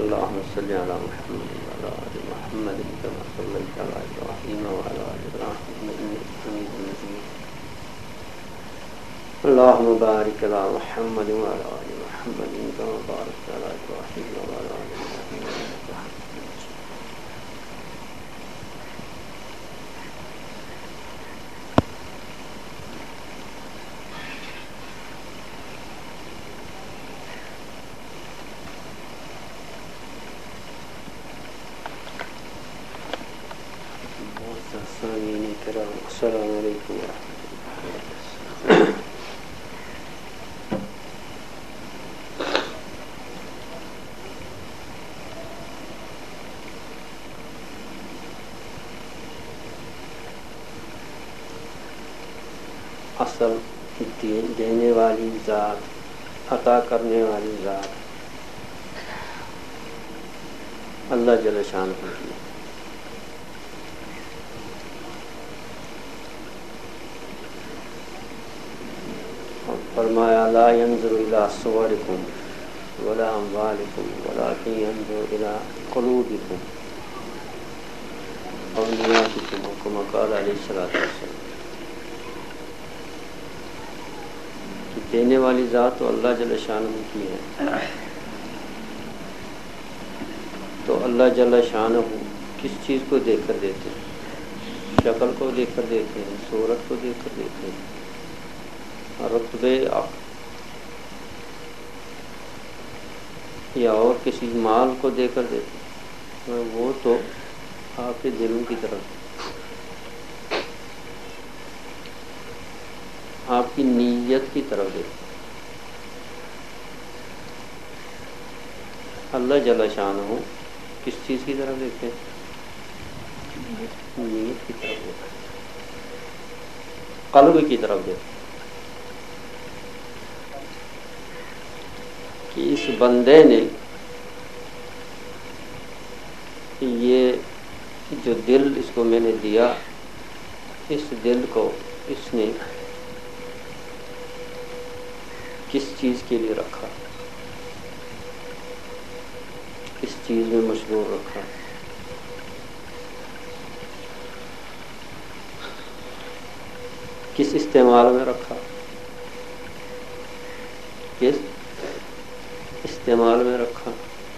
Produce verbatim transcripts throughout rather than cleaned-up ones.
اللهم صل على محمد وعلى آل محمد كما صليت على إبراهيم وعلى آل إبراهيم إنك حميد مجيد اللهم بارك على محمد وعلى آل محمد كما باركت على إبراهيم وعلى آل إبراهيم إنك حميد مجيد. السلام علیکم ورحمۃ اللہ. اصل دینے والی ذات، عطا کرنے والی ذات اللہ جل شانہ ہے. فرمایا لا ينظر الى صوركم ولا اموالكم ولكن ينظر الى قلوبكم اور نیاتکم كما قال علیہ الصلوۃ والسلام. دینے والی ذات تو اللہ جل شانہ کی ہے، تو اللہ جل شانہ کس چیز کو دیکھ کر دیتے ہیں؟ شکل کو دیکھ کر دیتے ہیں، صورت کو دیکھ کر دیتے ہیں، رتبے یا اور کسی مال کو دے کر دیتے ہیں؟ وہ تو آپ کے دلوں کی طرف، آپ کی نیت کی طرف دیتے. اللہ جل شانہ کس چیز کی طرف دیکھتے ہیں؟ نیت کی طرف دیکھتے ہیں، قلب کی طرف دیکھتے ہیں کہ اس بندے نے یہ جو دل اس کو میں نے دیا، اس دل کو اس نے کس چیز کے لیے رکھا، کس چیز میں مشغول رکھا. کس استعمال میں رکھا، کس استعمال میں رکھا.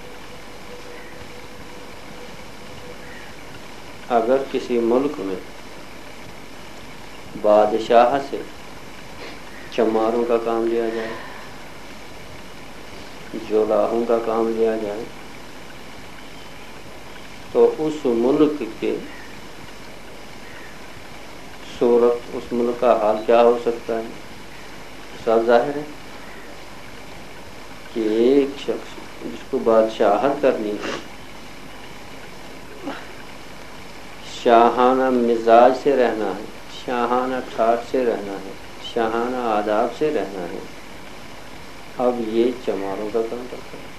اگر کسی ملک میں بادشاہ سے چماروں کا کام لیا جائے، جولاہوں کا کام لیا جائے، تو اس ملک کے صورت، اس ملک کا حال کیا ہو سکتا ہے؟ صاف ظاہر ہے کہ ایک شخص جس کو بادشاہت کرنی ہے، شاہانہ مزاج سے رہنا ہے، شاہانہ ٹھاٹ سے رہنا ہے، شاہانہ آداب سے رہنا ہے، اب یہ چماروں کا کام کرتا ہے.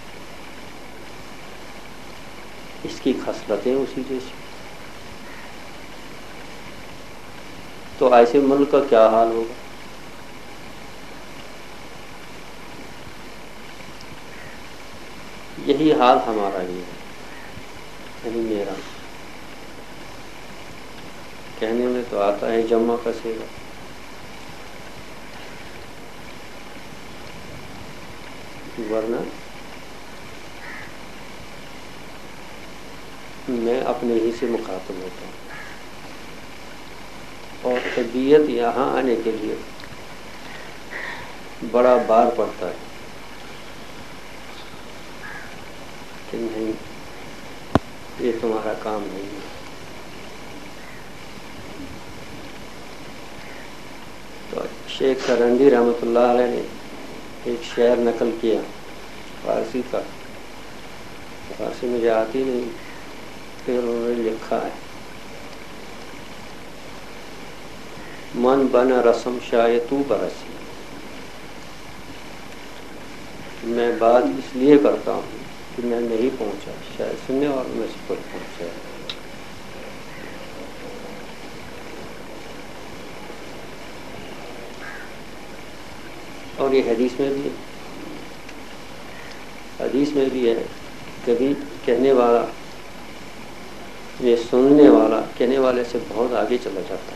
اس کی خصلتیں اسی جیسی. تو ایسے ملک کا کیا حال ہوگا؟ یہی حال ہمارا ہی ہے، یعنی میرا. کہنے میں تو آتا ہے جمع کا صیغہ، ورنہ میں اپنے ہی سے مخاطب ہوتا ہوں. اور طبیعت یہاں آنے کے لیے بڑا بار پڑتا ہے کہ نہیں، یہ تمہارا کام نہیں ہے. تو شیخ سرندی رحمۃ اللہ علیہ نے ایک شعر نقل کیا فارسی کا، فارسی مجھے آتی نہیں، پھر انہوں نے لکھا ہے من بنا رسم شاید تو برسی. میں بات اس لیے کرتا ہوں کہ میں نہیں پہنچا، شاید سننے والوں میں سے کوئی پہنچا. اور یہ حدیث میں بھی ہے، حدیث میں بھی ہے کبھی کہنے والا یہ سننے والا کہنے والے سے بہت آگے چلا جاتا ہے.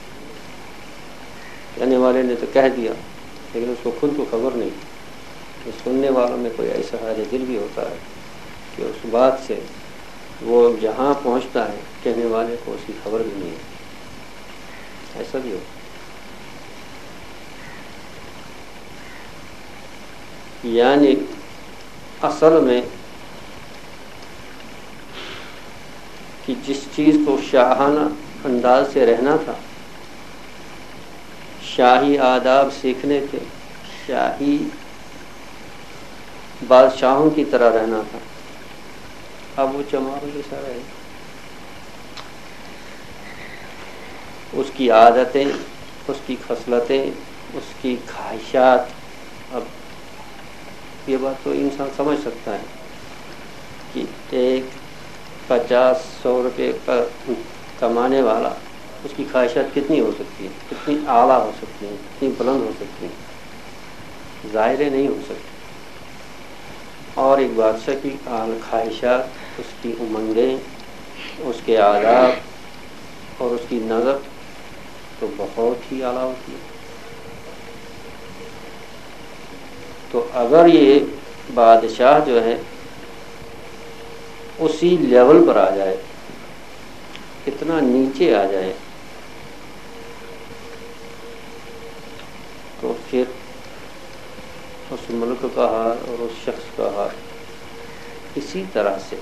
کہنے والے نے تو کہہ دیا لیکن اس کو خود کو خبر نہیں. تو سننے والوں میں کوئی ایسا حال دل بھی ہوتا ہے کہ اس بات سے وہ جہاں پہنچتا ہے کہنے والے کو اس کی خبر بھی نہیں ہے. ایسا بھی ہو. یعنی اصل میں کہ جس چیز کو شاہانہ انداز سے رہنا تھا، شاہی آداب سیکھنے تھے، شاہی بادشاہوں کی طرح رہنا تھا، اب وہ چماروں جیسا رہے. اس کی عادتیں، اس کی خصلتیں، اس کی خواہشات. اب یہ بات تو انسان سمجھ سکتا ہے کہ ایک پچاس سو روپے کا کمانے والا اس کی خواہشات کتنی ہو سکتی ہیں، کتنی اعلیٰ ہو سکتی ہیں، کتنی بلند ہو سکتی ہیں، ظاہر نہیں ہو سکتی. اور ایک بادشاہ کی خواہشات، اس کی امنگیں، اس کے آداب اور اس کی نظر تو بہت ہی اعلیٰ ہوتی ہے. تو اگر یہ بادشاہ جو ہے اسی لیول پر آ جائے، اتنا نیچے آ جائے، تو پھر اس ملک کا حال اور اس شخص کا حال. اسی طرح سے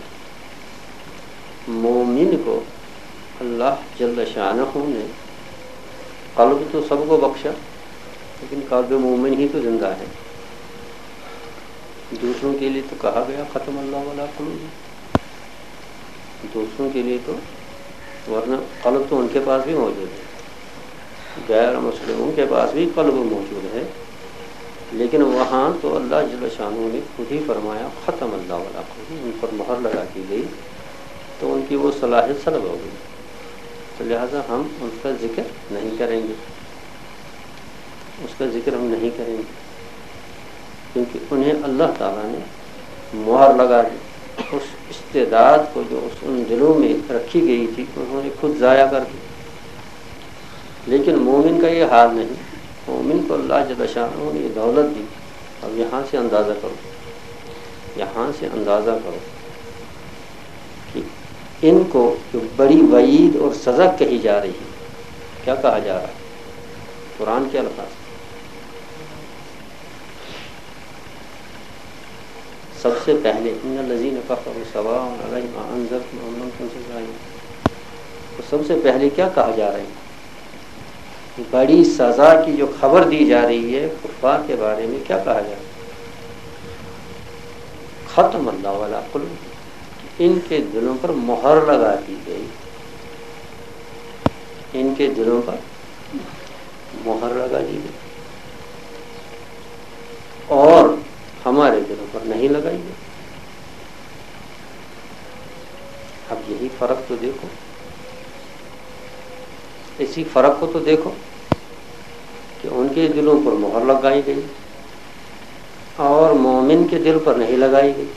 مومن کو اللہ جل شانہ نے قلب تو سب کو بخشا، لیکن قلب مومن ہی تو زندہ ہے. دوسروں کے لیے تو کہا گیا ختم اللہ علی قلوبہم، دوسروں کے لیے تو، ورنہ قلب تو ان کے پاس بھی موجود ہے، غیر مسلموں کے پاس بھی قلب موجود ہے، لیکن وہاں تو اللہ جل شانہ نے خود ہی فرمایا ختم اللہ علی قلوبہم، ان پر مہر لگا دی گئی، تو ان کی وہ صلاحیت سلب ہو گئی. تو لہٰذا ہم ان کا ذکر نہیں کریں گے، اس کا ذکر ہم نہیں کریں گے، کیونکہ انہیں اللہ تعالیٰ نے مہر لگا دی. اس استعداد کو جو اس ان دلوں میں رکھی گئی تھی انہوں نے خود ضائع کر دی. لیکن مومن کا یہ حال نہیں. مومن کو اللہ جل شانہ نے یہ دولت دی. اب یہاں سے اندازہ کرو، یہاں سے اندازہ کرو کہ ان کو جو بڑی وعید اور سزا کہی جا رہی ہے، کیا کہا جا رہا ہے قرآن کے الفاظ. سب سے پہلے ان الذین کفروا سواء علیہم اانذرتم ام لم تنذرہم، تو سب سے پہلے کیا کہا جا رہا ہے؟ بڑی سزا کی جو خبر دی جا رہی ہے کفار کے بارے میں، کیا کہا جا رہا ہے؟ ختم اللہ علی قلوبہم، ان کے دلوں پر مہر لگا دی گئی، ان کے دلوں پر مہر لگا دی گئی، اور ہمارے دلوں پر نہیں لگائی گئی. اب یہی فرق تو دیکھو، اسی فرق کو تو دیکھو کہ ان کے دلوں پر مہر لگائی گئی اور مومن کے دل پر نہیں لگائی گئی.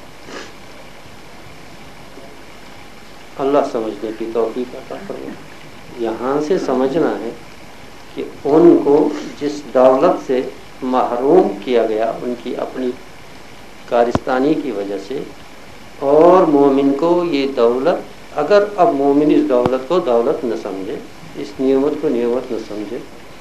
اللہ سمجھنے کی توفیق عطا فرمائے. یہاں سے سمجھنا ہے کہ ان کو جس دولت سے محروم کیا گیا ان کی اپنی کارستانی کی وجہ سے، اور مومن کو یہ دولت، اگر اب مومن اس دولت کو دولت نہ سمجھے، اس نعمت کو نعمت نہ سمجھے،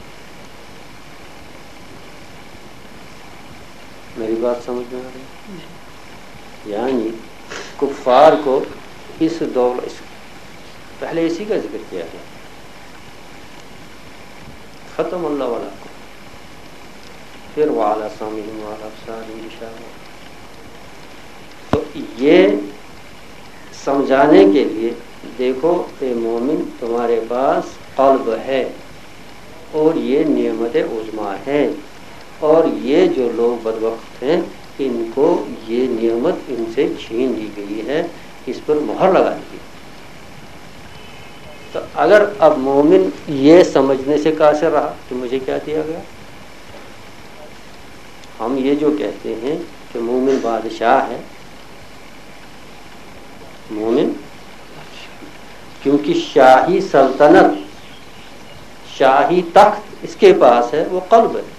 میری بات سمجھ میں آ رہی؟ یعنی کفار کو اس دولت، پہلے اسی کا ذکر کیا ہے ختم اللہ والا، پھر وعلی سمعہم وعلی ابصارہم غشاوہ. تو یہ سمجھانے کے لیے دیکھو اے مومن، تمہارے پاس قلب ہے اور یہ نعمت عظمیٰ ہے، اور یہ جو لوگ بدبخت ہیں ان کو یہ نعمت ان سے چھین لی گئی ہے، اس پر مہر لگا دی گئی. تو اگر اب مومن یہ سمجھنے سے قاصر رہا کہ مجھے کیا دیا گیا، ہم یہ جو کہتے ہیں کہ مومن بادشاہ ہے، مومن، کیونکہ شاہی سلطنت، شاہی تخت اس کے پاس ہے، وہ قلب ہے،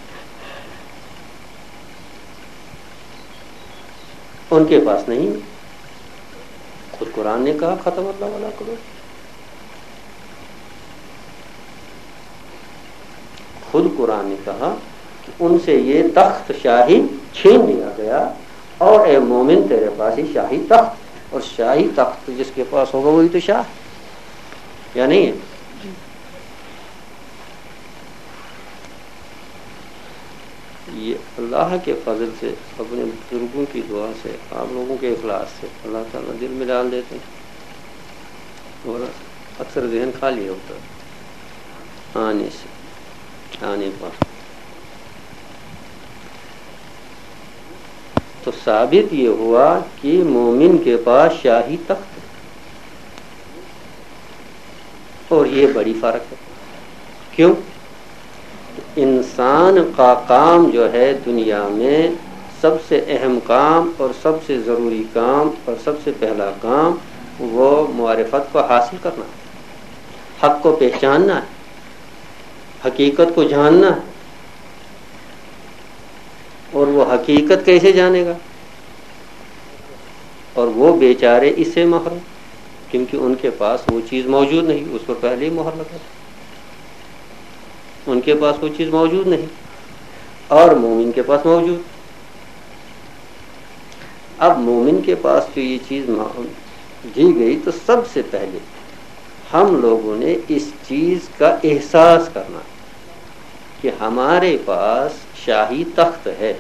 ان کے پاس نہیں۔ خود قرآن نے کہا ختم اللہ علی قلوبہم، خود قرآن نے کہا کہ ان سے یہ تخت شاہی چھین لیا گیا، اور اے مومن تیرے پاس ہی شاہی تخت، اور شاہی تخت جس کے پاس ہوگا وہی تو شاہ، یا نہیں ہے؟ یہ اللہ کے فضل سے، اپنے بزرگوں کی دعا سے، آپ لوگوں کے اخلاص سے اللہ تعالیٰ دل میں ڈال دیتے ہیں، اور اکثر ذہن خالی ہوتا ہے آنے سے، آنے پر تو ثابت یہ ہوا کہ مومن کے پاس شاہی تخت ہے، اور یہ بڑی فرق ہے۔ کیوں؟ انسان کا کام جو ہے دنیا میں سب سے اہم کام اور سب سے ضروری کام اور سب سے پہلا کام وہ معرفت کو حاصل کرنا ہے، حق کو پہچاننا ہے، حقیقت کو جاننا ہے۔ اور وہ حقیقت کیسے جانے گا؟ اور وہ بیچارے اس سے محروم، کیونکہ ان کے پاس وہ چیز موجود نہیں، اس پر پہلے ہی مہر لگا، ان کے پاس وہ چیز موجود نہیں، اور مومن کے پاس موجود۔ اب مومن کے پاس جو یہ چیز دی گئی تو سب سے پہلے ہم لوگوں نے اس چیز کا احساس کرنا کہ ہمارے پاس شاہی تخت ہے،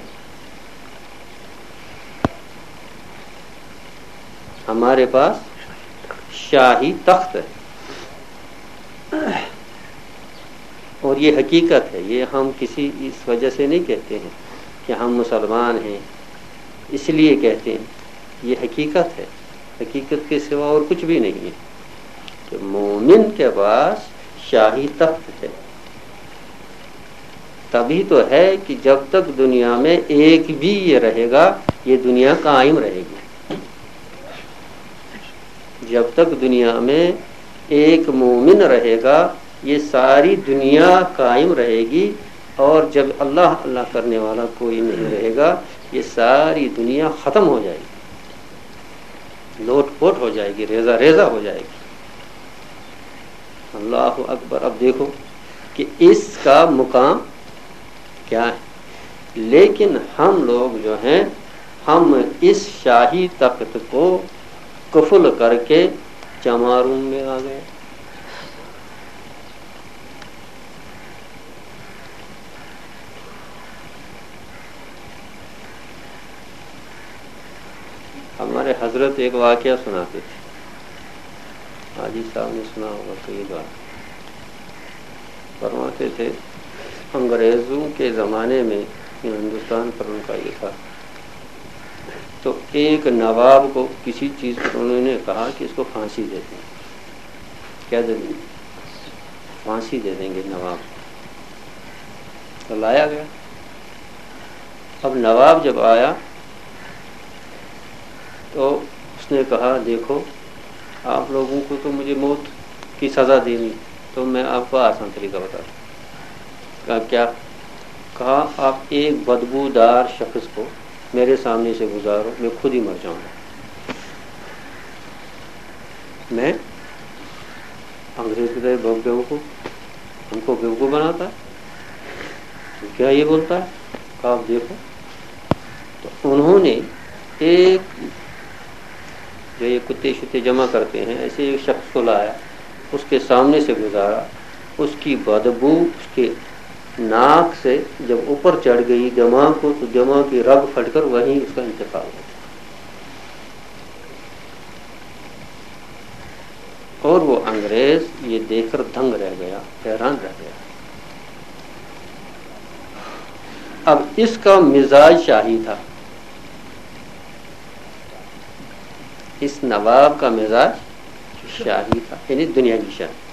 ہمارے پاس شاہی تخت ہے، اور یہ حقیقت ہے۔ یہ ہم کسی اس وجہ سے نہیں کہتے ہیں کہ ہم مسلمان ہیں اس لیے کہتے ہیں، یہ حقیقت ہے، حقیقت کے سوا اور کچھ بھی نہیں ہے کہ مومن کے پاس شاہی تخت ہے۔ تبھی تو ہے کہ جب تک دنیا میں ایک بھی یہ رہے گا یہ دنیا قائم رہے گی، جب تک دنیا میں ایک مومن رہے گا یہ ساری دنیا قائم رہے گی، اور جب اللہ اللہ کرنے والا کوئی نہیں رہے گا یہ ساری دنیا ختم ہو جائے گی، لوٹ پوٹ ہو جائے گی، ریزہ ریزہ ہو جائے گی۔ اللہ اکبر۔ اب دیکھو کہ اس کا مقام کیا ہے، لیکن ہم لوگ جو ہیں ہم اس شاہی تخت کو قفل کر کے چماروں میں آ گئے۔ ہمارے حضرت ایک واقعہ سناتے تھے، حاجی صاحب نے سنا ہوگا تو یہ بات فرماتے تھے، انگریزوں کے زمانے میں ہندوستان پر ان کا یہ تھا، تو ایک نواب کو کسی چیز پر انہوں نے کہا کہ اس کو پھانسی دے دیں۔ کیا دے دیں؟ پھانسی دے دیں گے نواب۔ تو لایا گیا۔ اب نواب جب آیا تو اس نے کہا دیکھو آپ لوگوں کو تو مجھے موت کی سزا دینی، تو میں آپ کو آسان طریقہ بتا دوں۔ کہا کیا؟ کہا آپ ایک بدبودار شخص کو میرے سامنے سے گزارو، میں خود ہی مر جاؤں گا۔ میں انگریز کی طرح بہت بیوقوف، ہم کو بیوقوف بناتا ہے، کیا یہ بولتا ہے؟ کہا آپ دیکھو۔ تو انہوں نے ایک جو یہ کتے شتے جمع کرتے ہیں ایسے ایک شخص کو لایا، اس کے سامنے سے گزارا، اس کی بدبو اس کے ناک سے جب اوپر چڑھ گئی دماغ کو تو دماغ کی رگ پھٹ کر وہیں اس کا انتقال ہو گیا، اور وہ انگریز یہ دیکھ کر دنگ رہ گیا، حیران رہ گیا۔ اب اس کا مزاج شاہی تھا، اس نواب کا مزاج شاہی تھا، یعنی دنیاوی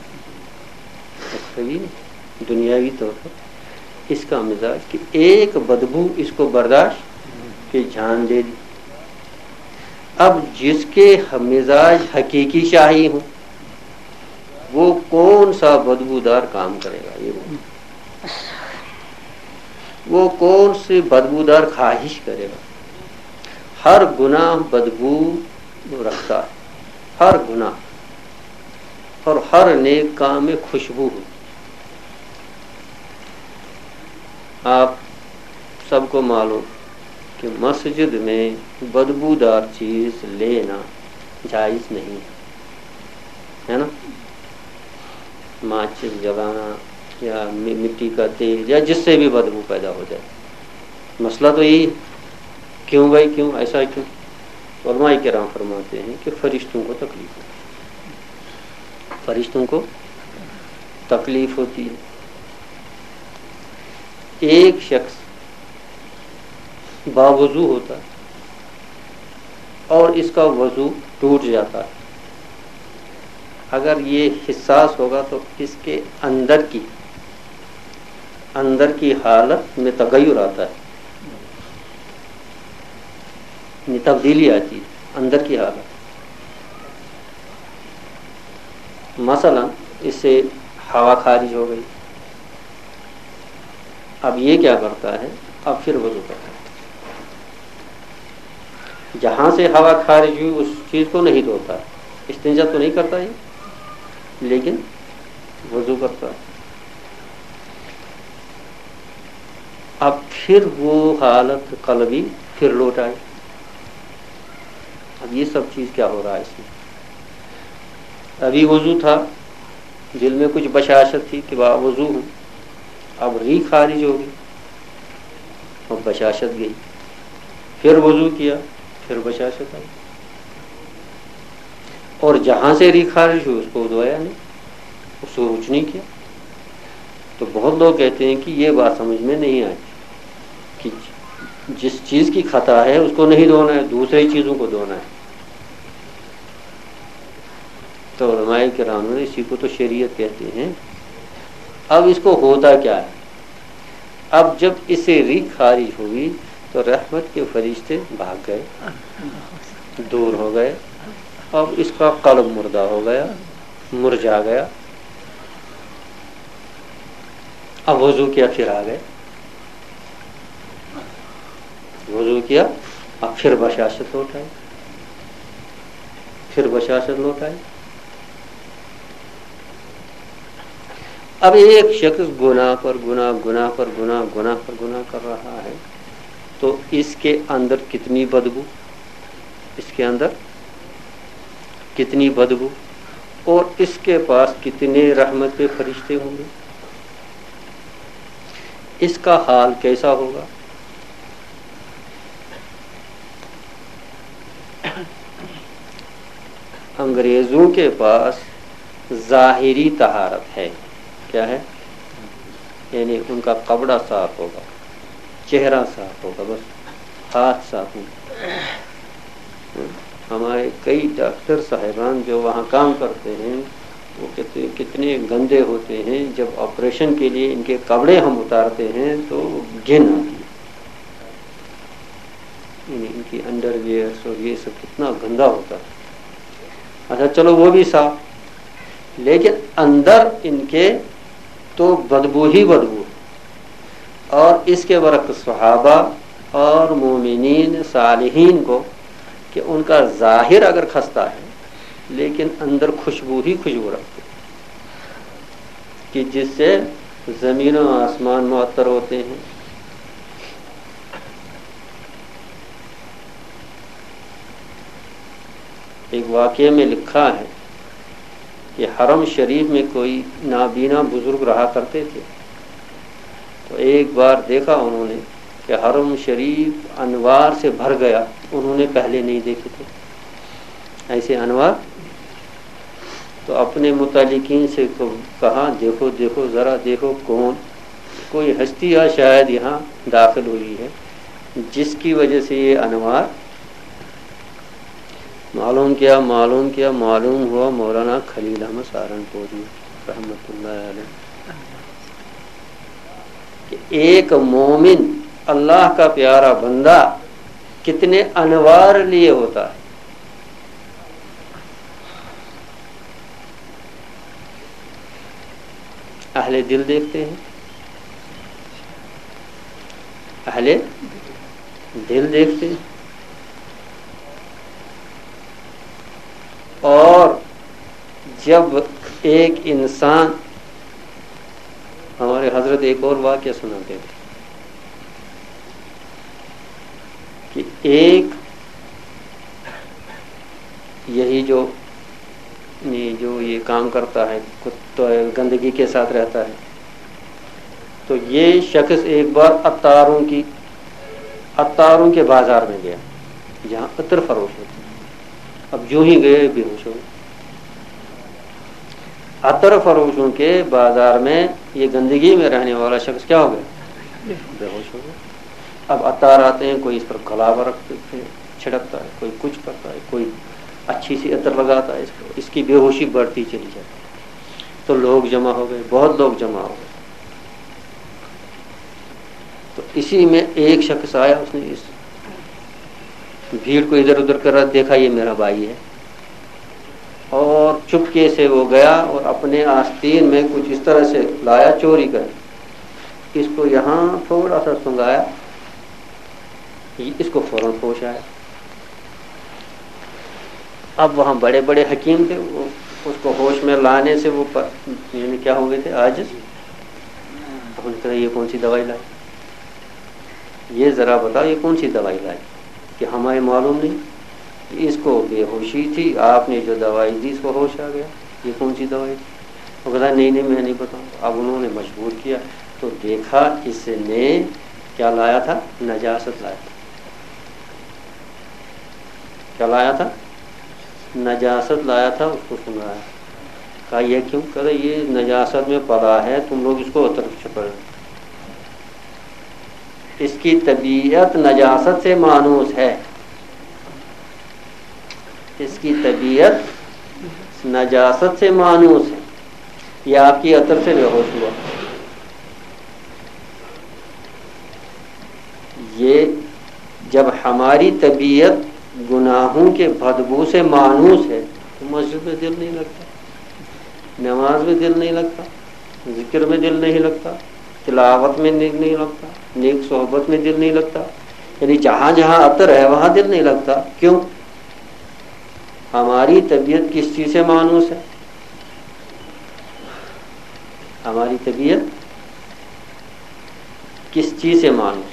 شاہی، دنیاوی طور پر اس کا مزاج کہ ایک بدبو اس کو برداشت کی جان دے دی۔ اب جس کے مزاج حقیقی شاہی ہوں وہ کون سا بدبودار کام کرے گا؟ یہ وہ وہ کون سی بدبودار خواہش کرے گا؟ ہر گناہ بدبو رکھتا ہے، ہر گناہ، اور ہر نیک کام میں خوشبو ہو۔ آپ سب کو معلوم کہ مسجد میں بدبودار چیز لینا جائز نہیں ہے نا؟ ماچس جلانا یا مٹی کا تیل یا جس سے بھی بدبو پیدا ہو جائے، مسئلہ تو یہی ہے۔ کیوں بھائی کیوں ایسا کیوں؟ علماء کرام فرماتے ہیں کہ فرشتوں کو تکلیف ہوتی ہے، فرشتوں کو تکلیف ہوتی ہے۔ ایک شخص باوضو ہوتا ہے اور اس کا وضو ٹوٹ جاتا ہے، اگر یہ حساس ہوگا تو اس کے اندر کی اندر کی حالت میں تغیر آتا ہے، تبدیلی آتی ہے اندر کی حالت۔ مثلا اس سے ہوا خارج ہو گئی، اب یہ کیا کرتا ہے؟ اب پھر وضو کرتا ہے، جہاں سے ہوا خارج ہوئی اس چیز کو نہیں دھوتا ہے، استنجا تو نہیں کرتا ہے لیکن وضو کرتا ہے۔ اب پھر وہ حالت قلبی پھر لوٹ آئی۔ اب یہ سب چیز کیا ہو رہا ہے اس میں؟ ابھی وضو تھا، دل میں کچھ بشاشت تھی کہ با وضو ہوں، اب ری خارج ہوگی اور بشاشت گئی، پھر وضو کیا پھر بشاشت آئی، اور جہاں سے ری خارج ہوئی اس کو دھویا نہیں، اس کو کچھ نہیں کیا۔ تو بہت لوگ کہتے ہیں کہ یہ بات سمجھ میں نہیں آئی کہ جس چیز کی خطا ہے اس کو نہیں دھونا ہے، دوسری چیزوں کو دھونا ہے۔ تو علماء کرام نے اسی کو تو شریعت کہتے ہیں۔ اب اس کو ہوتا کیا ہے؟ اب جب اسے ری خارج ہوئی تو رحمت کے فرشتے بھاگ گئے، دور ہو گئے، اب اس کا قلب مردہ ہو گیا، مرجھا گیا۔ اب وضو کیا پھر آ گئے، وضو کیا اب پھر بشاشت لوٹ آئی، پھر بشاشت لوٹ آئی۔ اب ایک شخص گناہ پر گناہ گناہ پر گناہ گناہ پر گناہ کر رہا ہے تو اس کے اندر کتنی بدبو، اس کے اندر کتنی بدبو، اور اس کے پاس کتنے رحمت کے فرشتے ہوں گے، اس کا حال کیسا ہوگا؟ انگریزوں کے پاس ظاہری طہارت ہے، کیا ہے؟ یعنی ان کا کپڑا صاف ہوگا، چہرہ صاف ہوگا، بس ہاتھ صاف ہوگا۔ ہمارے کئی ڈاکٹر صاحبان جو وہاں کام کرتے ہیں وہ کتنے کتنے گندے ہوتے ہیں، جب آپریشن کے لیے ان کے کپڑے ہم اتارتے ہیں تو گھن آتی ہے، یعنی ان کی انڈر ویئرس اور یہ سب کتنا گندا ہوتا ہے۔ اچھا چلو وہ بھی صاف، لیکن اندر ان کے تو بدبو ہی بدبو، اور اس کے برعکس صحابہ اور مومنین صالحین کو کہ ان کا ظاہر اگر خستہ ہے لیکن اندر خوشبو ہی خوشبو رکھتے کہ جس سے زمین و آسمان معطر ہوتے ہیں۔ ایک واقعے میں لکھا ہے کہ حرم شریف میں کوئی نابینا بزرگ رہا کرتے تھے، تو ایک بار دیکھا انہوں نے کہ حرم شریف انوار سے بھر گیا، انہوں نے پہلے نہیں دیکھے تھے ایسے انوار۔ تو اپنے متعلقین سے کہا دیکھو دیکھو ذرا دیکھو کون، کوئی ہستی یا شاید یہاں داخل ہوئی ہے جس کی وجہ سے یہ انوار۔ معلوم کیا معلوم کیا معلوم ہوا مولانا خلیل احمد سہارنپوری رحمۃ اللہ علیہ کہ ایک مومن اللہ کا پیارا بندہ کتنے انوار لیے ہوتا ہے، اہل دل دیکھتے ہیں، اہل دل دیکھتے ہیں، اور جب ایک انسان، ہمارے حضرت ایک اور واقعہ سناتے تھے کہ ایک یہی جو یہ جو یہ کام کرتا ہے تو گندگی کے ساتھ رہتا ہے، تو یہ شخص ایک بار عطاروں کی عطاروں کے بازار میں گیا جہاں عطر فروش ہوتے ہیں. اب جو ہی گئے بے ہوش ہو گئے. عطر فروشوں کے بازار میں یہ گندگی میں رہنے والا شخص کیا ہو گیا؟ بے ہوش ہو گیا. اب عطار آتے ہیں، کوئی اس پر گلابہ رکھتے ہیں چھڑکتا ہے، کوئی کچھ کرتا ہے، کوئی اچھی سی عطر لگاتا ہے اس کو، اس کی بے ہوشی بڑھتی چلی جاتی. تو لوگ جمع ہو گئے، بہت لوگ جمع ہو گئے. تو اسی میں ایک شخص آیا، اس نے اس بھیڑ کو ادھر ادھر کر رہا، دیکھا یہ میرا بھائی ہے، اور چپکے سے وہ گیا اور اپنے آستین میں کچھ اس طرح سے لایا چوری کر، اس کو یہاں تھوڑا سا سنگایا، اس کو فوراً ہوش آیا. اب وہاں بڑے بڑے حکیم تھے، وہ اس کو ہوش میں لانے سے وہ یعنی کیا ہو گئے تھے؟ عاجز. اب ان طرح یہ کون سی دوائی لائی؟ یہ ذرا بتاؤ یہ کون سی دوائی لائی کہ ہمیں معلوم نہیں؟ اس کو بے ہوشی تھی، آپ نے جو دوائی دی اس کو ہوش آ گیا. یہ کون سی دوائی تھی؟ وہ کہتا نہیں نہیں میں نہیں بتاؤں. اب انہوں نے مجبور کیا تو دیکھا اس نے کیا لایا تھا؟ نجاست لایا تھا. کیا لایا تھا؟ نجاست لایا تھا. اس کو سنایا، کہا یہ کیوں؟ کہا یہ نجاست میں پڑا ہے، تم لوگ اس کو طرف چھپڑ. اس کی طبیعت نجاست سے مانوس ہے، اس کی طبیعت نجاست سے مانوس ہے. یہ آپ کی عطر سے بے ہوش ہوا. یہ جب ہماری طبیعت گناہوں کے بدبو سے مانوس ہے تو مسجد میں دل نہیں لگتا، نماز میں دل نہیں لگتا، ذکر میں دل نہیں لگتا، تلاوت میں دل نہیں لگتا، نیک صحبت میں دل نہیں لگتا. یعنی جہاں جہاں عطر ہے وہاں دل نہیں لگتا. کیوں؟ ہماری طبیعت کس چیز سے مانوس ہے؟ ہماری طبیعت کس چیز سے مانوس ہے؟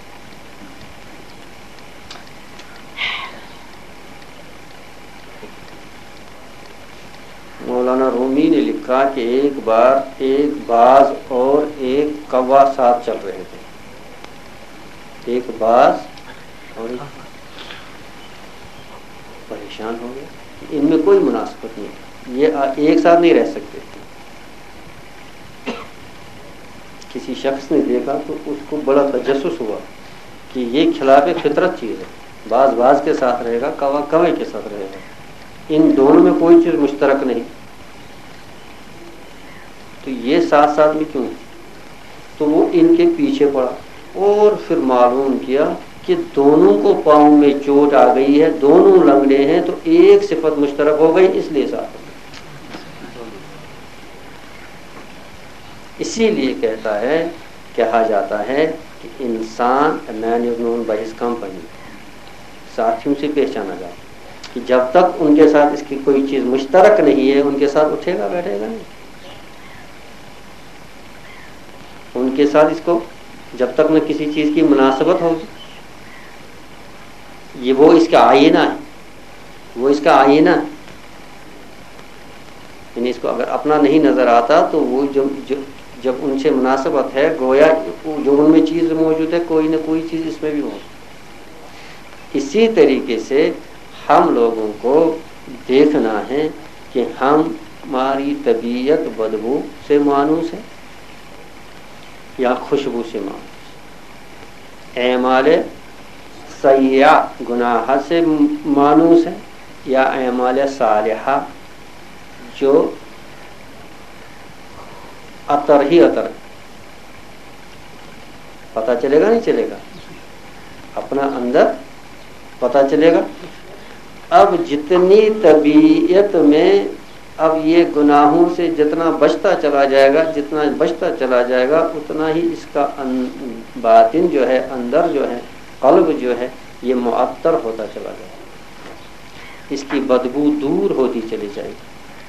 مولانا رومی نے لکھا کہ ایک بار ایک باز اور ایک کوا ساتھ چل رہے تھے. ایک باز اور ایک پریشان ہو گیا، ان میں کوئی مناسبت نہیں، یہ ایک ساتھ نہیں رہ سکتے. کسی شخص نے دیکھا تو اس کو بڑا تجسس ہوا کہ یہ خلاف فطرت چیز ہے. باز باز کے ساتھ رہے گا، کوا کوے کے ساتھ رہے گا، ان دونوں میں کوئی چیز مشترک نہیں، تو یہ ساتھ ساتھ میں کیوں؟ تو وہ ان کے پیچھے پڑا اور پھر معلوم کیا کہ دونوں کو پاؤں میں چوٹ آ گئی ہے، دونوں لنگڑے ہیں، تو ایک صفت مشترک ہو گئی، اس لیے ساتھ. اسی لیے کہتا ہے کہا جاتا ہے کہ انسان man is known by his company, ساتھیوں سے پہچانا جاتا کہ جب تک ان کے ساتھ اس کی کوئی چیز مشترک نہیں ہے ان کے ساتھ اٹھے گا بیٹھے گا نہیں. ان کے ساتھ اس کو جب تک نہ کسی چیز کی مناسبت ہوگی، یہ وہ اس کا آئینہ ہے، وہ اس کا آئینہ ہے. یعنی اس کو اگر اپنا نہیں نظر آتا تو وہ جو, جو جب ان سے مناسبت ہے گویا جو ان میں چیز موجود ہے کوئی نہ کوئی چیز اس میں بھی موجود. اسی طریقے سے ہم لوگوں کو دیکھنا ہے کہ ہم ہماری طبیعت بدبو سے مانوس ہے یا خوشبو سے مانوس، اعمال سیئہ گناہ سے مانوس ہے یا اعمال صالحہ جو عطر ہی عطر. پتہ چلے گا نہیں چلے گا؟ اپنا اندر پتہ چلے گا. اب جتنی طبیعت میں اب یہ گناہوں سے جتنا بچتا چلا جائے گا جتنا بچتا چلا جائے گا اتنا ہی اس کا باطن جو ہے اندر جو ہے قلب جو ہے یہ معطر ہوتا چلا جائے گا، اس کی بدبو دور ہوتی چلی جائے گی۔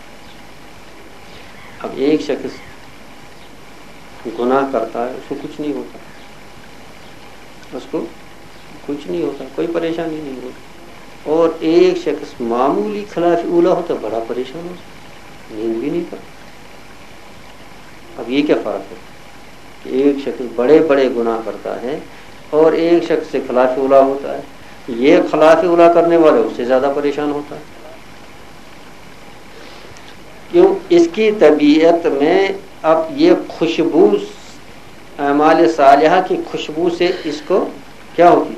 اب ایک شخص گناہ کرتا ہے اس کو کچھ نہیں ہوتا، اس کو کچھ نہیں ہوتا، کوئی پریشانی نہیں ہوتی، اور ایک شخص معمولی خلاف اولا ہوتا بڑا پریشان ہوتا، نیند بھی نہیں کرتا۔ اب یہ کیا فرق ہے کہ ایک شخص بڑے بڑے گناہ کرتا ہے اور ایک شخص سے خلاف اولا ہوتا ہے، یہ خلاف اولا کرنے والے اس سے زیادہ پریشان ہوتا ہے۔ کیوں؟ اس کی طبیعت میں اب یہ خوشبو اعمال صالحہ کی خوشبو سے اس کو کیا ہوتی،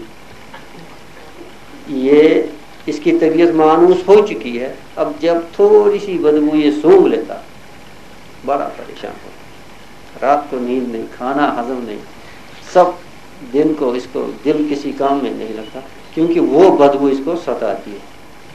یہ اس کی طبیعت مانوس ہو چکی ہے، اب جب تھوڑی سی بدبو یہ سونگھ لیتا بڑا پریشان ہوتا، رات کو نیند نہیں، کھانا ہضم نہیں، سب دن کو اس کو دل کسی کام میں نہیں لگتا، کیونکہ وہ بدبو اس کو ستاتی ہے۔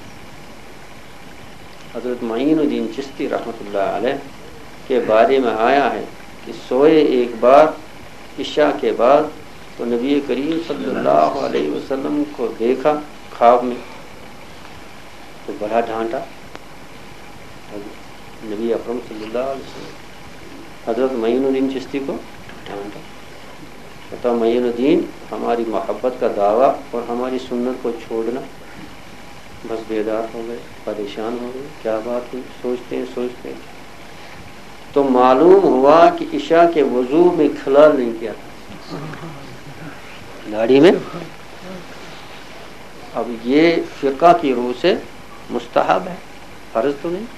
حضرت معین الدین چشتی رحمۃ اللہ علیہ کے بارے میں آیا ہے کہ سوئے ایک بار عشاء کے بعد تو نبی کریم صلی اللہ علیہ وسلم کو دیکھا خواب میں، تو بڑا ڈھانٹا نبی اکرم صلی اللہ علیہ وسلم، حضرت معین الدین چشتی کو ڈھانٹا، بتا معین الدین ہماری محبت کا دعویٰ اور ہماری سنت کو چھوڑنا، بس بیدار ہو گئے، پریشان ہو گئے، کیا بات ہوئی، سوچتے ہیں سوچتے ہیں تو معلوم ہوا کہ عشاء کے وضو میں خلال نہیں کیا تھا، داڑھی میں۔ اب یہ فقہ کی روح سے مستحب ہے، فرض تو نہیں،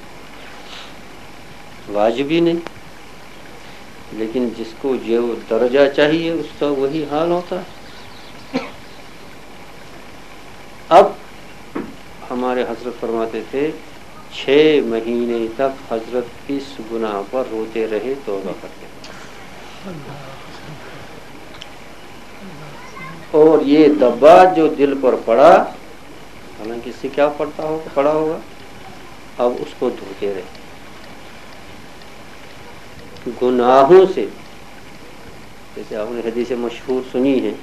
واجب ہی نہیں، لیکن جس کو جو درجہ چاہیے اس کا وہی حال ہوتا ہے۔ اب ہمارے حضرت فرماتے تھے چھ مہینے تک حضرت اس گناہ پر روتے رہے، توبہ کرتے اور یہ دبا جو دل پر پڑا، حالانکہ اس سے کیا پڑتا ہوگا پڑا ہوگا، اب اس کو دھوتے رہے گناہوں سے۔ جیسے آپ نے حدیث مشہور سنی ہے،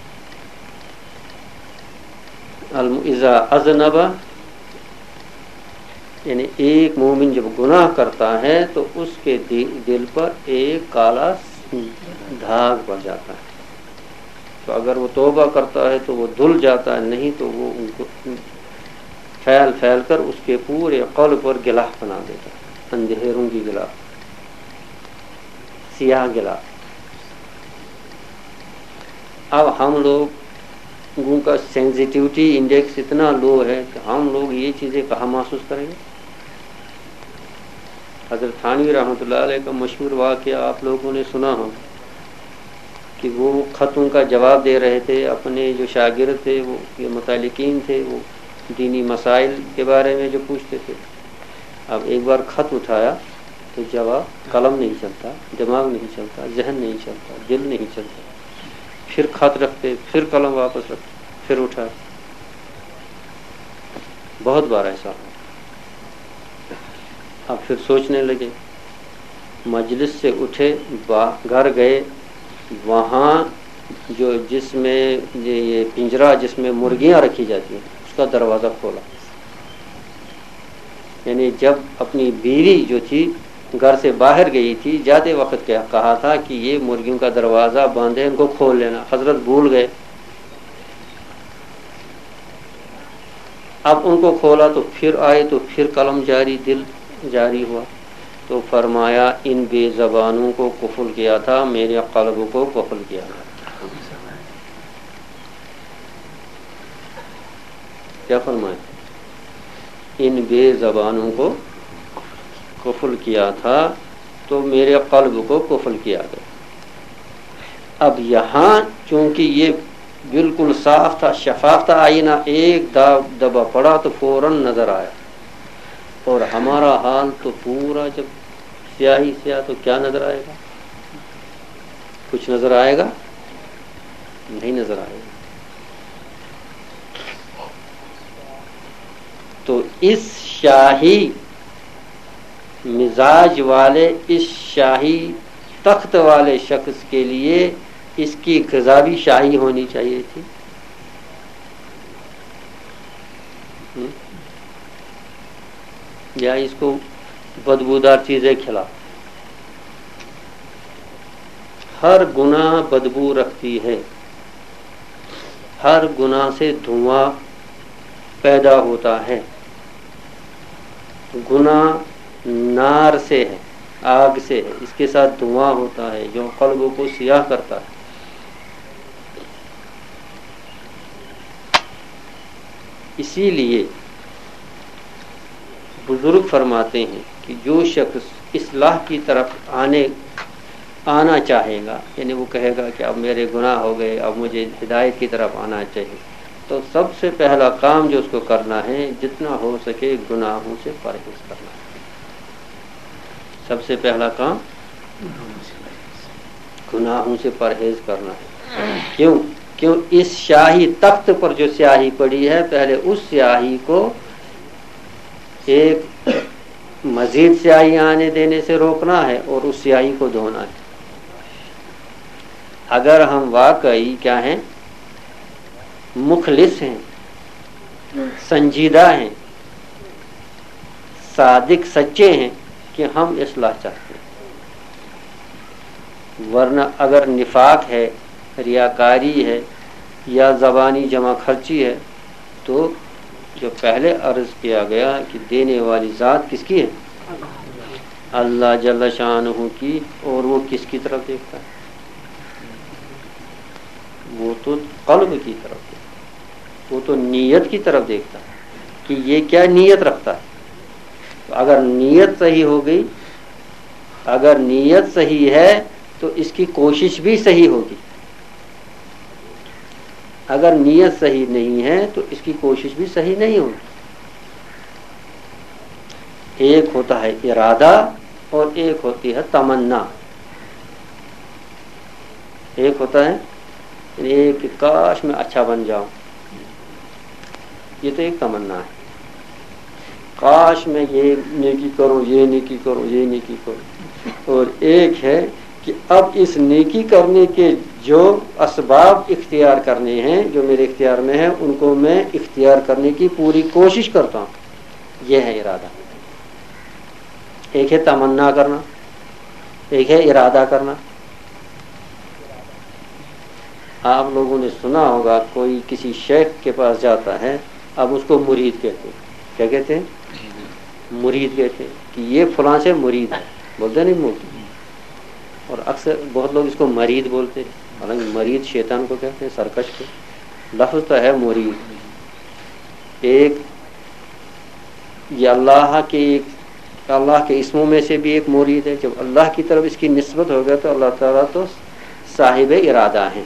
اذا اذنب، یعنی ایک مومن جب گناہ کرتا ہے تو اس کے دل پر ایک کالا دھاگ پڑ جاتا ہے، تو اگر وہ توبہ کرتا ہے تو وہ دھل جاتا ہے، نہیں تو وہ ان کو پھیل پھیل کر اس کے پورے قلب پر غلاف بنا دیتا ہے، اندھیروں کی غلاف، سیاہ غلاف۔ اب ہم لوگوں کا سینسیٹیوٹی انڈیکس اتنا لو ہے کہ ہم لوگ یہ چیزیں کہاں محسوس کریں گے۔ حضرت تھانوی رحمۃ اللہ علیہ کا مشہور واقعہ آپ لوگوں نے سنا ہو کہ وہ خطوں کا جواب دے رہے تھے، اپنے جو شاگرد تھے وہ یہ متعلقین تھے، وہ دینی مسائل کے بارے میں جو پوچھتے تھے۔ اب ایک بار خط اٹھایا تو جواب، قلم نہیں چلتا، دماغ نہیں چلتا، ذہن نہیں چلتا، دل نہیں چلتا، پھر خط رکھتے، پھر قلم واپس رکھتے، پھر اٹھا، بہت بار ایسا ہو۔ اب پھر سوچنے لگے، مجلس سے اٹھے، گھر گئے، وہاں جو جس میں یہ پنجرا جس میں مرغیاں رکھی جاتی ہیں اس کا دروازہ کھولا، یعنی جب اپنی بیوی جو تھی گھر سے باہر گئی تھی، جاتے وقت کیا کہا تھا کہ یہ مرغیوں کا دروازہ بند ہے، ان کو کھول لینا، حضرت بھول گئے۔ اب ان کو کھولا تو پھر آئے تو پھر قلم جاری، دل جاری ہوا، تو فرمایا ان بے زبانوں کو قفل کیا تھا، میرے قلب کو قفل کیا تھا۔ کیا فرمایا؟ ان بے زبانوں کو قفل کیا تھا تو میرے قلب کو قفل کیا گیا۔ اب یہاں چونکہ یہ بالکل صاف تھا، شفاف تھا آئینہ، ایک دبا پڑا تو فوراً نظر آیا، اور ہمارا حال تو پورا جب سیاہی سیاہ تو کیا نظر آئے گا؟ کچھ نظر آئے گا؟ نہیں نظر آئے گا۔ تو اس شاہی مزاج والے اس شاہی تخت والے شخص کے لیے اس کی غذا بھی شاہی ہونی چاہیے تھی. یا اس کو بدبودار چیزیں کھلا. ہر گناہ بدبو رکھتی ہے، ہر گناہ سے دھواں پیدا ہوتا ہے. گناہ نار سے ہے، آگ سے ہے، اس کے ساتھ دھواں ہوتا ہے جو قلب کو سیاہ کرتا ہے. اسی لیے بزرگ فرماتے ہیں کہ جو شخص اصلاح کی طرف آنے آنا چاہے گا، یعنی وہ کہے گا کہ اب میرے گناہ ہو گئے، اب مجھے ہدایت کی طرف آنا چاہیے، تو سب سے پہلا کام جو اس کو کرنا ہے جتنا ہو سکے گناہوں سے پرہیز کرنا ہے. سب سے پہلا کام گناہوں سے پرہیز کرنا ہے. کیوں؟ کیوں اس شاہی تخت پر جو سیاہی پڑی ہے، پہلے اس سیاہی کو ایک مزید سیاہی آنے دینے سے روکنا ہے اور اس سیاہی کو دھونا ہے. اگر ہم واقعی کیا ہیں، مخلص ہیں، سنجیدہ ہیں، صادق سچے ہیں کہ ہم اصلاح چاہتے ہیں، ورنہ اگر نفاق ہے، ریاکاری ہے یا زبانی جمع خرچی ہے تو جو پہلے عرض کیا گیا کہ دینے والی ذات کس کی ہے؟ اللہ جل شانہ کی. اور وہ کس کی طرف دیکھتا ہے؟ وہ تو قلب کی طرف دیکھتا ہے، وہ تو نیت کی طرف دیکھتا ہے کہ یہ کیا نیت رکھتا ہے. تو اگر نیت صحیح ہو گئی، اگر نیت صحیح ہے تو اس کی کوشش بھی صحیح ہوگی. اگر نیت صحیح نہیں ہے تو اس کی کوشش بھی صحیح نہیں ہوگی. ایک ہوتا ہے ارادہ اور ایک ہوتی ہے تمنا. ایک ہوتا ہے ایک کاش میں اچھا بن جاؤں، یہ تو ایک تمنا ہے، کاش میں یہ نیکی کروں، یہ نیکی کروں، یہ نیکی کروں. اور ایک ہے کہ اب اس نیکی کرنے کے جو اسباب اختیار کرنے ہیں، جو میرے اختیار میں ہیں، ان کو میں اختیار کرنے کی پوری کوشش کرتا ہوں. یہ ہے ارادہ. ایک ہے تمنا کرنا، ایک ہے ارادہ کرنا. آپ لوگوں نے سنا ہوگا کوئی کسی شیخ کے پاس جاتا ہے، اب اس کو مرید کہتے ہیں. کیا کہتے ہیں؟ مرید کہتے ہیں کہ یہ فلاں سے مرید ہے، بولتے نہیں مرید. اور اکثر بہت لوگ اس کو مرید بولتے ہیں، حالانکہ مرید شیطان کو کہتے ہیں، سرکش کو. لفظ تو ہے مرید. ایک یہ اللہ کے اللہ کے اسموں میں سے بھی ایک مرید ہے. جب اللہ کی طرف اس کی نسبت ہو گیا تو اللہ تعالیٰ تو صاحب ارادہ ہیں،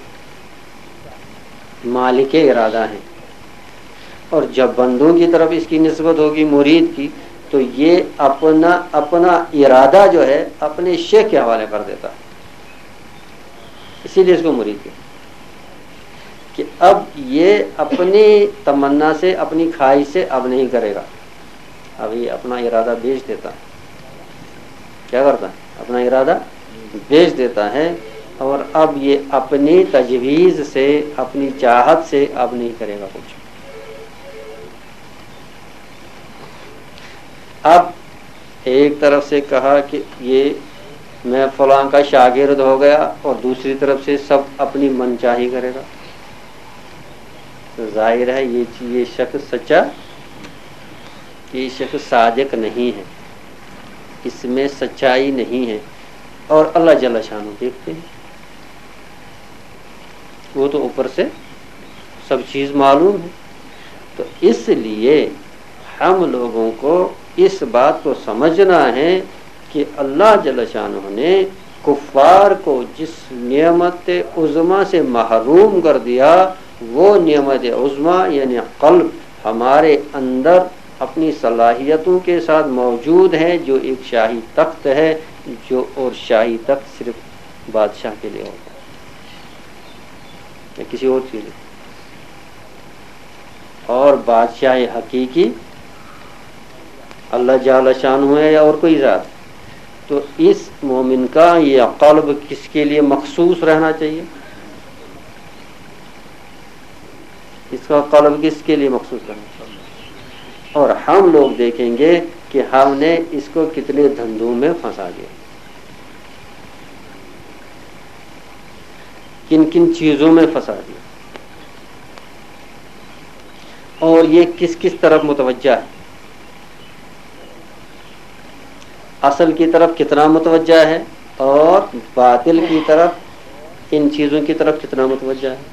مالک ارادہ ہیں. اور جب بندوں کی طرف اس کی نسبت ہوگی مرید کی تو یہ اپنا اپنا ارادہ جو ہے اپنے شیخ کے حوالے کر دیتا ہے. اسی لیے اس کو مرید کہتے ہیں کہ اب یہ اپنی تمنا سے، اپنی خواہش سے اب نہیں کرے گا. اب یہ اپنا ارادہ بیچ دیتا ہے. کیا کرتا ہے؟ اپنا ارادہ بیچ دیتا ہے. اور اب یہ اپنی تجویز سے، اپنی چاہت سے اب نہیں کرے گا کچھ. اب ایک طرف سے کہا کہ یہ میں فلاں کا شاگرد ہو گیا، اور دوسری طرف سے سب اپنی من چاہی کرے گا. تو ظاہر ہے یہ یہ شخص سچا، یہ شخص صادق نہیں ہے، اس میں سچائی نہیں ہے. اور اللہ جل شانہ دیکھتے ہیں، وہ تو اوپر سے سب چیز معلوم ہے. تو اس لیے ہم لوگوں کو اس بات کو سمجھنا ہے کہ اللہ جل شانہ نے کفار کو جس نعمت عظمیٰ سے محروم کر دیا، وہ نعمت عظمیٰ یعنی قلب ہمارے اندر اپنی صلاحیتوں کے ساتھ موجود ہے، جو ایک شاہی تخت ہے، جو اور شاہی تخت صرف بادشاہ کے لیے ہوتا ہے یا کسی اور چیز. اور بادشاہ حقیقی اللہ جل شانہ ہے یا اور کوئی ذات؟ تو اس مومن کا یہ قلب کس کے لیے مخصوص رہنا چاہیے؟ اس کا قلب کس کے لیے مخصوص رہنا چاہیے؟ اور ہم لوگ دیکھیں گے کہ ہم نے اس کو کتنے دھندوں میں پھنسا دیا، کن کن چیزوں میں پھنسا دیا، اور یہ کس کس طرف متوجہ ہے، اصل کی طرف کتنا متوجہ ہے اور باطل کی طرف، ان چیزوں کی طرف کتنا متوجہ ہے۔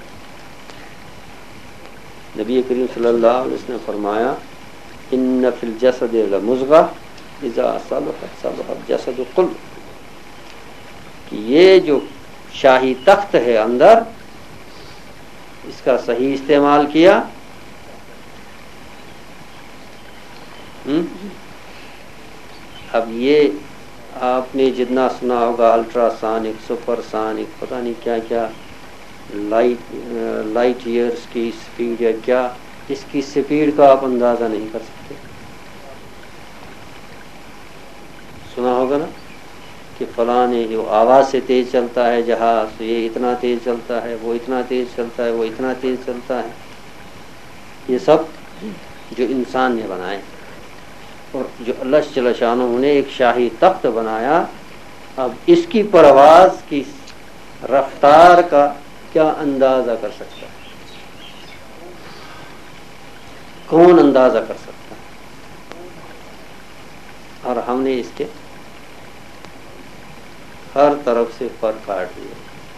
نبی کریم صلی اللہ علیہ وسلم نے فرمایا ان فی الجسد لمضغہ اذا صلحت صلح الجسد کلہ، کہ یہ جو شاہی تخت ہے اندر، اس کا صحیح استعمال کیا، اب یہ آپ نے جتنا سنا ہوگا الٹرا سانک، سپر سانک، پتہ نہیں کیا کیا، لائٹ لائٹ ایئرس کی سپیڈ یا کیا، اس کی سپیڈ کا آپ اندازہ نہیں کر سکتے۔ سنا ہوگا نا کہ فلاں نے جو آواز سے تیز چلتا ہے جہاز، یہ اتنا تیز چلتا ہے، وہ اتنا تیز چلتا ہے، وہ اتنا تیز چلتا ہے، یہ سب جو انسان نے بنائے، اور جو اللہ جل شانہ نے ایک شاہی تخت بنایا، اب اس کی پرواز کی رفتار کا کیا اندازہ کر سکتا ہے؟ کون اندازہ کر سکتا ہے؟ اور ہم نے اس کے ہر طرف سے پر کاٹ دیا۔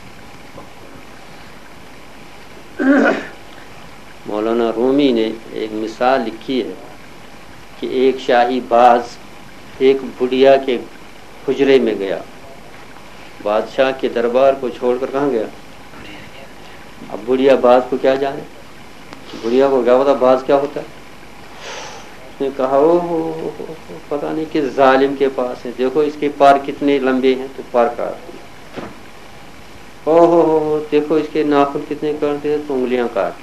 مولانا رومی نے ایک مثال لکھی ہے کہ ایک شاہی باز ایک بڑھیا کے حجرے میں گیا، بادشاہ کے دربار کو چھوڑ کر کہاں گیا؟ اب بڑھیا باز کو کیا جانے، بڑھیا کو کیا پتا باز کیا ہوتا ہے؟ اس نے کہا او ہو پتہ نہیں کس ظالم کے پاس ہے، دیکھو اس کے پار کتنے لمبے ہیں، تو پار کاٹ دیا۔ او ہو ہو دیکھو اس کے ناخن کتنے کرتے ہیں، تو انگلیاں کاٹ۔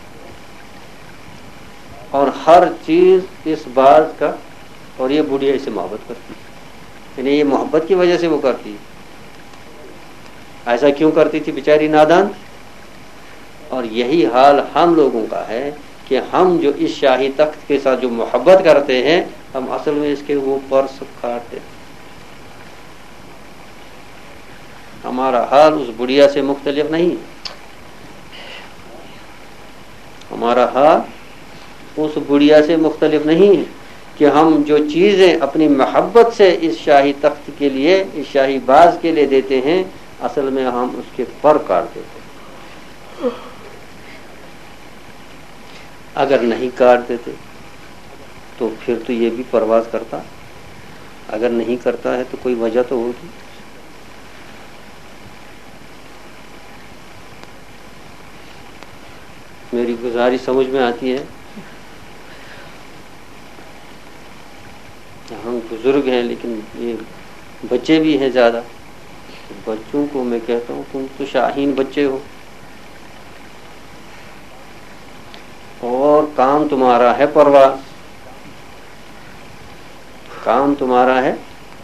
اور ہر چیز اس باز کا، اور یہ بڑھیا اسے محبت کرتی ہے، یعنی یہ محبت کی وجہ سے وہ کرتی ہے۔ ایسا کیوں کرتی تھی بیچاری نادان؟ اور یہی حال ہم لوگوں کا ہے کہ ہم جو اس شاہی تخت کے ساتھ جو محبت کرتے ہیں، ہم اصل میں اس کے وہ پر سب کاٹتے ہیں۔ ہمارا حال اس بڑھیا سے مختلف نہیں، ہمارا حال اس بڑھیا سے مختلف نہیں ہے کہ ہم جو چیزیں اپنی محبت سے اس شاہی تخت کے لیے، اس شاہی باز کے لیے دیتے ہیں، اصل میں ہم اس کے پر کاٹ دیتے ہیں۔ اگر نہیں کاٹ دیتے تو پھر تو یہ بھی پرواز کرتا، اگر نہیں کرتا ہے تو کوئی وجہ تو ہوگی۔ میری گزارش سمجھ میں آتی ہے؟ ہم بزرگ ہیں لیکن یہ بچے بھی ہیں زیادہ، بچوں کو میں کہتا ہوں تم تو شاہین بچے ہو، اور کام تمہارا ہے پرواز، کام تمہارا ہے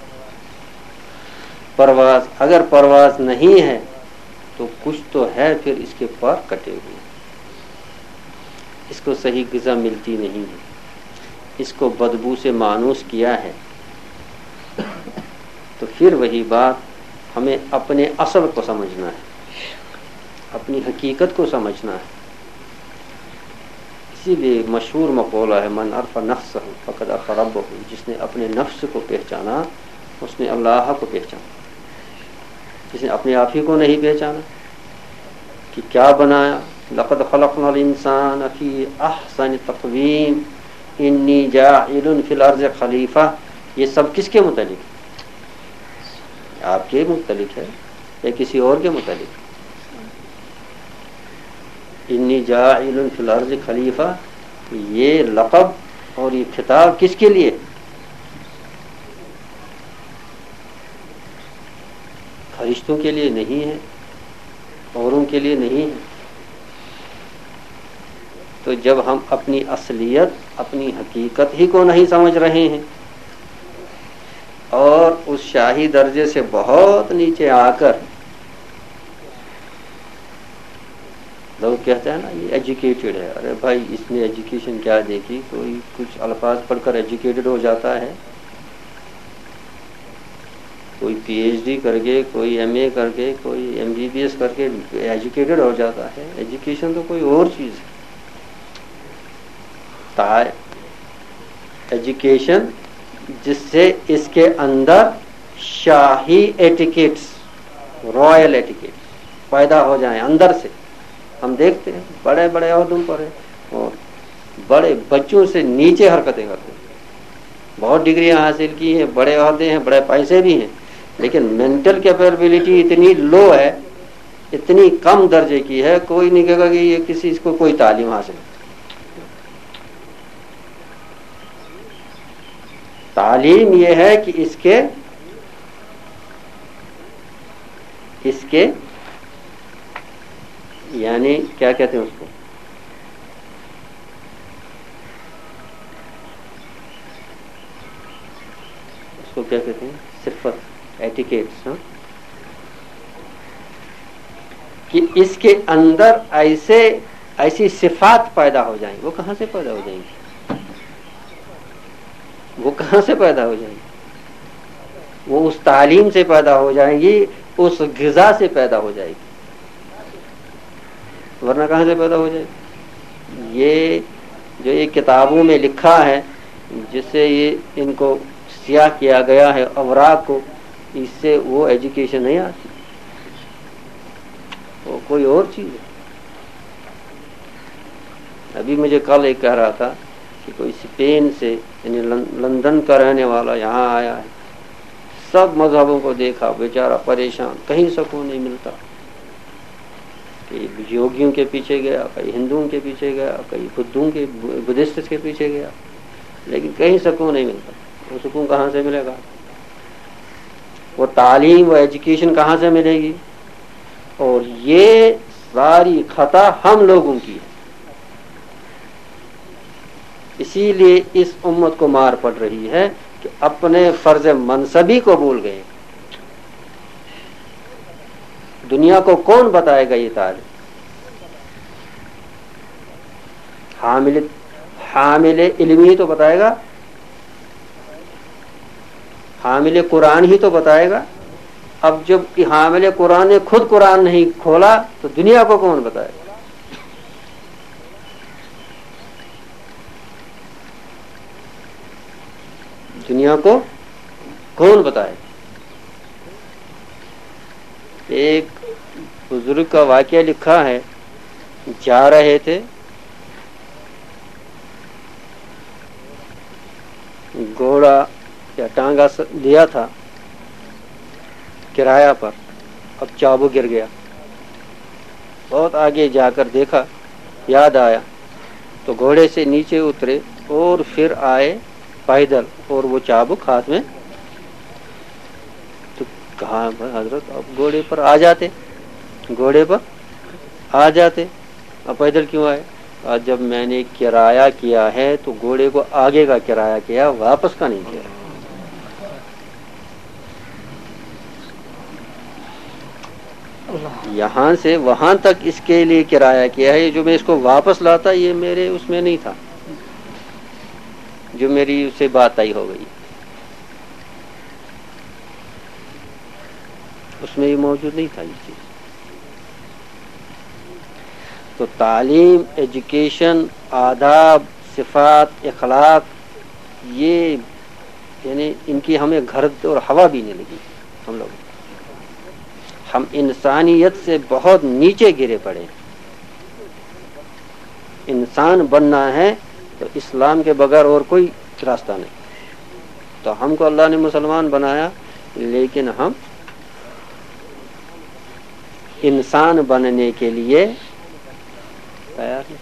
پرواز۔ اگر پرواز نہیں ہے تو کچھ تو ہے پھر اس کے پر کٹے ہوئے، اس کو صحیح غذا ملتی نہیں ہے، اس کو بدبو سے مانوس کیا ہے۔ تو پھر وہی بات، ہمیں اپنے اصل کو سمجھنا ہے، اپنی حقیقت کو سمجھنا ہے۔ اسی لیے مشہور مقولہ ہے من عرف نفسہ فقد عرف ربہ، جس نے اپنے نفس کو پہچانا اس نے اللہ کو پہچانا۔ جس نے اپنے آپ ہی کو نہیں پہچانا کہ کیا بنایا، لقد خلقنا الانسان فی احسن تقویم انی جاعل فی الارض خلیفہ، یہ سب کس کے متعلق ہے؟ آپ کے متعلق ہے یا کسی اور کے متعلق؟ انی جاعل فی الارض خلیفہ، یہ لقب اور یہ خطاب کس کے لیے؟ فرشتوں کے لیے نہیں ہے، اوروں کے لیے نہیں ہے۔ تو جب ہم اپنی اصلیت، اپنی حقیقت ہی کو نہیں سمجھ رہے ہیں اور اس شاہی درجے سے بہت نیچے آ کر لوگ کہتے ہیں نا یہ ایجوکیٹڈ ہے. ارے بھائی اس نے ایجوکیشن کیا دیکھی؟ کوئی کچھ الفاظ پڑھ کر ایجوکیٹڈ ہو جاتا ہے؟ کوئی پی ایچ ڈی کر کے، کوئی ایم اے کر کے، کوئی ایم بی بی ایس کر کے ایجوکیٹڈ ہو جاتا ہے؟ ایجوکیشن تو کوئی اور چیز ہے. ایجوکیشن جس سے اس کے اندر شاہی ایٹیکیٹس، رائل ایٹیکیٹس پیدا ہو جائیں اندر سے. ہم دیکھتے ہیں بڑے بڑے عہدوں پر ہیں اور بڑے بچوں سے نیچے حرکتیں کرتے ہیں. بہت ڈگریاں حاصل کی ہیں، بڑے عہدے ہیں، بڑے پیسے بھی ہیں، لیکن مینٹل کیپیبلٹی اتنی لو ہے، اتنی کم درجے کی ہے، کوئی نہیں کہے گا کہ یہ کسی کو کوئی تعلیم حاصل ہے. تعلیم یہ ہے کہ اس کے اس کے یعنی کیا کہتے ہیں اس کو، اس کو کیا کہتے ہیں، صفت، ایٹیکیٹس. ہاں کہ اس کے اندر ایسے ایسی صفات پیدا ہو جائیں. وہ کہاں سے پیدا ہو جائیں گی؟ وہ کہاں سے پیدا ہو جائیں گی؟ وہ اس تعلیم سے پیدا ہو جائیں گی، اس غذا سے پیدا ہو جائے گی، ورنہ کہاں سے پیدا ہو جائے گی؟ یہ جو یہ کتابوں میں لکھا ہے، جس سے یہ ان کو سیاہ کیا گیا ہے اوراق کو، اس سے وہ ایجوکیشن نہیں آتی، وہ کوئی اور چیز ہے. ابھی مجھے کل ایک کہہ رہا تھا کہ کوئی اسپین سے، یعنی لندن کا رہنے والا یہاں آیا ہے، سب مذہبوں کو دیکھا، بیچارہ پریشان، کہیں سکون نہیں ملتا. کئی یوگیوں کے پیچھے گیا، کئی ہندوؤں کے پیچھے گیا، کئی بدھوں کے بدھسٹ کے پیچھے گیا، لیکن کہیں سکون نہیں ملتا. وہ سکون کہاں سے ملے گا؟ وہ تعلیم، وہ ایجوکیشن کہاں سے ملے گی؟ اور یہ ساری خطا ہم لوگوں کی ہے. اسی لیے اس امت کو مار پڑ رہی ہے کہ اپنے فرض منصبی کو بھول گئے. دنیا کو کون بتائے گا یہ تعلیم؟ حامل حامل علم ہی تو بتائے گا، حامل قرآن ہی تو بتائے گا. اب جب کہ حامل قرآن نے خود قرآن نہیں کھولا تو دنیا کو کون بتائے گا؟ دنیا کو کون بتائے؟ ایک بزرگ کا واقعہ لکھا ہے، جا رہے تھے، گھوڑا یا ٹانگا لیا تھا کرایہ پر، اب چابو گر گیا. بہت آگے جا کر دیکھا، یاد آیا تو گھوڑے سے نیچے اترے اور پھر آئے پیدل، اور وہ چابک ہاتھ میں. تو کہا حضرت اب گھوڑے پر آ جاتے، گھوڑے پر آ جاتے، اب پیدل کیوں آئے؟ آج جب میں نے کرایہ کیا ہے تو گھوڑے کو آگے کا کرایہ کیا، واپس کا نہیں کیا. یہاں سے وہاں تک اس کے لیے کرایہ کیا ہے، جو میں اس کو واپس لاتا یہ میرے اس میں نہیں تھا، جو میری اس سے بات طے ہو گئی اس میں یہ موجود نہیں تھا یہ چیز. تو تعلیم، ایجوکیشن، آداب، صفات، اخلاق، یہ یعنی ان کی ہمیں گھرد اور ہوا بھی نہیں لگی. ہم لوگ ہم انسانیت سے بہت نیچے گرے پڑے. انسان بننا ہے تو اسلام کے بغیر اور کوئی راستہ نہیں. تو ہم کو اللہ نے مسلمان بنایا، لیکن ہم انسان بننے کے لیے تیار نہیں.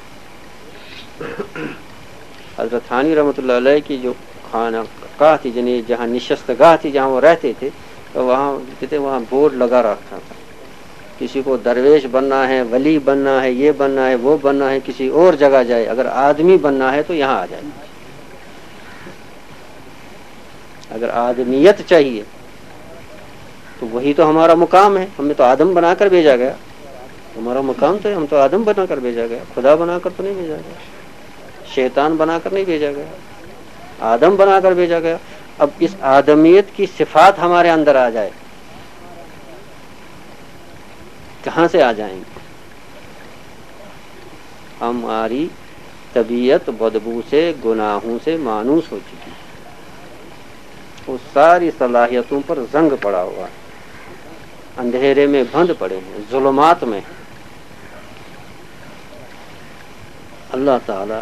حضرت تھانوی رحمۃ اللہ علیہ کی جو خانہ گاہ تھی، یعنی جہاں نشست گاہ تھی، جہاں وہ رہتے تھے، تو وہاں کہتے وہاں بورڈ لگا رکھا تھا، کسی کو درویش بننا ہے، ولی بننا ہے، یہ بننا ہے، وہ بننا ہے، کسی اور جگہ جائے، اگر آدمی بننا ہے تو یہاں آ جائے. اگر آدمیت چاہیے تو وہی تو ہمارا مقام ہے. ہمیں تو آدم بنا کر بھیجا گیا. ہمارا مقام تو ہے, ہم تو آدم بنا کر بھیجا گیا, خدا بنا کر تو نہیں بھیجا گیا, شیطان بنا کر نہیں بھیجا گیا, آدم بنا کر بھیجا گیا. اب اس آدمیت کی صفات ہمارے اندر آ جائے, کہاں سے آ جائیں گے؟ ہماری طبیعت بدبو سے, گناہوں سے مانوس ہو چکی ہے, وہ ساری صلاحیتوں پر زنگ پڑا ہوا ہے, اندھیرے میں بند پڑے ہیں, ظلمات میں. اللہ تعالی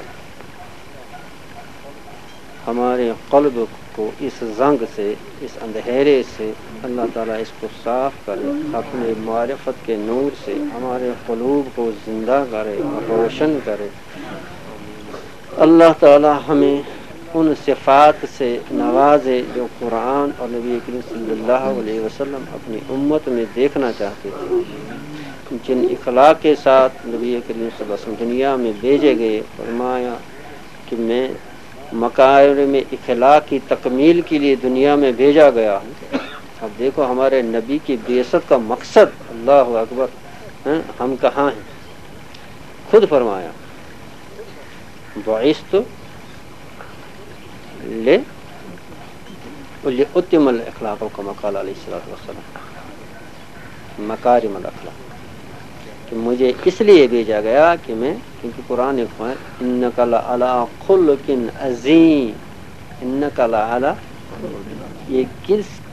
ہمارے قلب کو اس زنگ سے, اس اندھیرے سے اللہ تعالیٰ اس کو صاف کرے, اپنے معرفت کے نور سے ہمارے قلوب کو زندہ کرے, روشن کرے. اللہ تعالیٰ ہمیں ان صفات سے نوازے جو قرآن اور نبی کریم صلی اللہ علیہ وسلم اپنی امت میں دیکھنا چاہتے تھے, جن اخلاق کے ساتھ نبی کریم صلی اللہ علیہ وسلم دنیا میں بھیجے گئے. فرمایا کہ میں مکارم اخلاق کی تکمیل کے لیے دنیا میں بھیجا گیا ہوں. اب دیکھو ہمارے نبی کی بعثت کا مقصد, اللہ اکبر, ہم کہاں ہیں؟ خود فرمایا بعثت لأتم الاخلاق کما قال علیہ الصلوۃ والسلام, مکارم الاخلاق, کہ مجھے اس لیے بھیجا گیا کہ میں, کیونکہ قرآن نے فرمایا انک لعلی خلق عظیم, انک لعلی, یہ کس